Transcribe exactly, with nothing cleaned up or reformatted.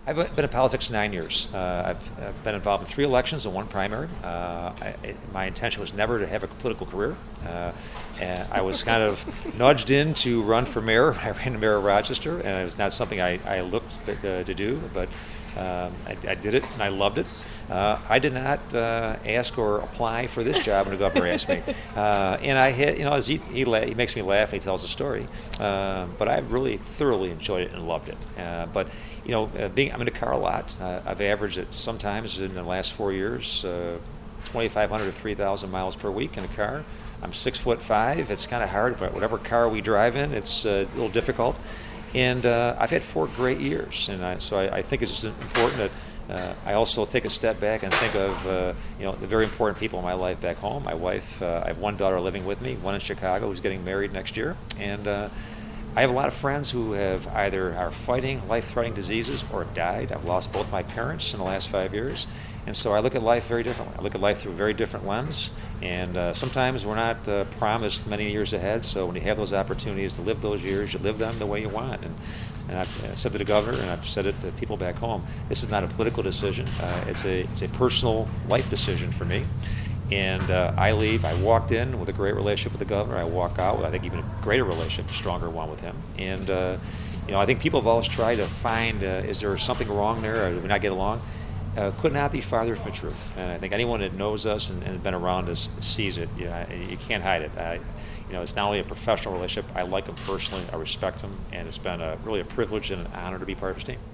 I've been in politics nine years. Uh, I've, I've been involved in three elections and one primary. Uh, I, it, my intention was never to have a political career. Uh, and I was kind of nudged in to run for mayor. I ran for mayor of Rochester, and it was not something I, I looked to, to do, but um, I, I did it, and I loved it. Uh, I did not uh, ask or apply for this job when the governor asked me. Uh, and I hit, you know, as he, he, la- he makes me laugh, he tells a story. Uh, but I really thoroughly enjoyed it and loved it. Uh, but, you know, uh, being, I'm in the car a lot. Uh, I've averaged it sometimes in the last four years, uh, twenty-five hundred to three thousand miles per week in a car. I'm six foot five. It's kind of hard, but whatever car we drive in, it's uh, a little difficult. And uh, I've had four great years. And I, so I, I think it's just important that Uh, I also take a step back and think of uh, you know the very important people in my life back home. My wife, uh, I have one daughter living with me, one in Chicago who's getting married next year, and uh, I have a lot of friends who have either are fighting life-threatening diseases or have died. I've lost both my parents in the last five years, and so I look at life very differently. I look at life through a very different lens, and uh, sometimes we're not uh, promised many years ahead. So when you have those opportunities to live those years, you live them the way you want. And And I've said to the governor, and I've said it to people back home, this is not a political decision. Uh, it's a it's a personal life decision for me. And uh, I leave, I walked in with a great relationship with the governor. I walk out with, I think, even a greater relationship, a stronger one with him. And, uh, you know, I think people have always tried to find, uh, is there something wrong there, or did we not get along? Uh, could not be farther from the truth. And I think anyone that knows us and, and has been around us sees it. You know, you can't hide it. I, You know, it's not only a professional relationship. I like him personally. I respect him, and it's been a, really a privilege and an honor to be part of his team.